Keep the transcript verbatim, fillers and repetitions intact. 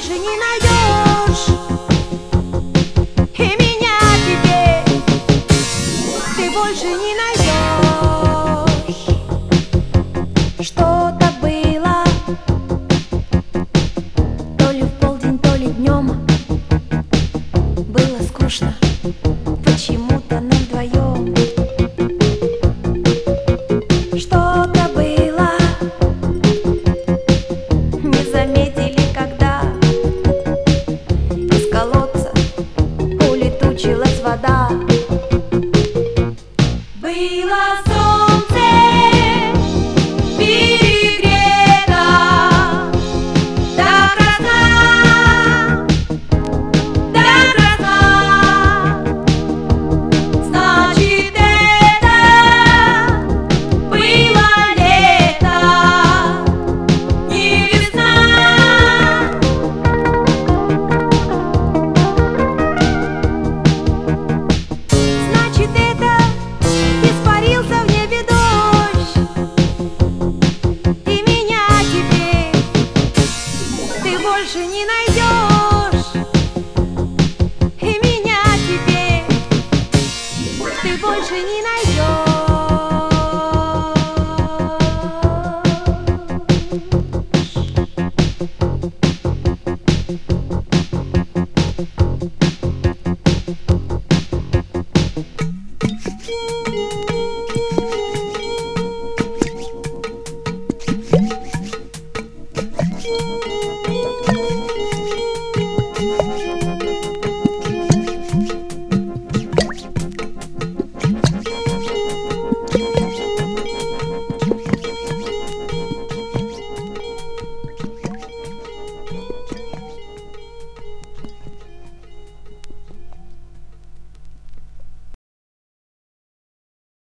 больше не найдешь, и меня теперь ты больше не найдешь. Что-то было, то ли в полдень, то ли днем. Было скучно почему-то нам вдвоем. Что-то было, не заметили, когда из колодца улетучилась вода. Было солнце перегрето, так красна, так красна. Значит, это было лето, не весна. Значит, это испарился в небе дождь, и меня теперь ты больше не найдешь, и меня теперь ты больше не найдешь.